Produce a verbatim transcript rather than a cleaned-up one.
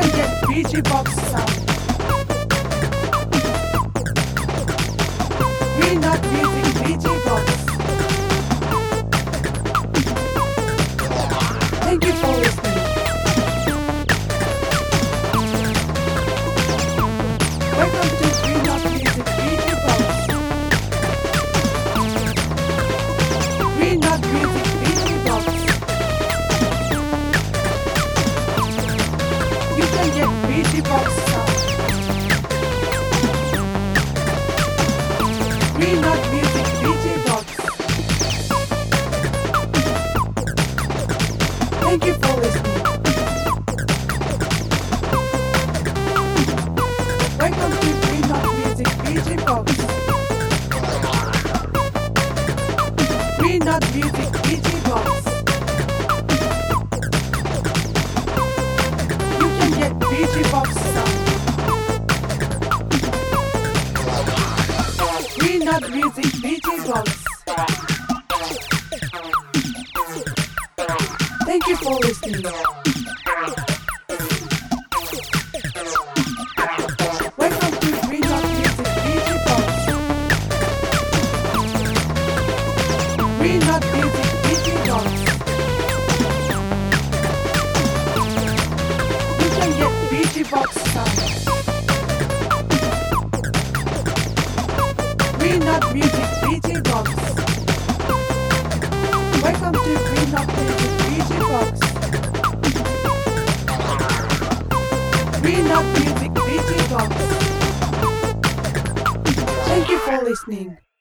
can get B G Box sound. We're not using B G Box. Thank you for listening. Welcome to We're Not Using B G Box. We're not using B G Box. You can get B G Box sound. We're not using B G Box. Thank you for listening. Welcome to We're Not Using B G Box. We're not using B G Box. You can get B G Box sound. We're not using B G Box. Thank you for listening. Welcome to We're Not Using B G Box. We're not using B G Box. You can get B G Box sound. We're not using B G Box. Welcome to We're Not Using B G Box. We're not using B G Box. Thank you for listening.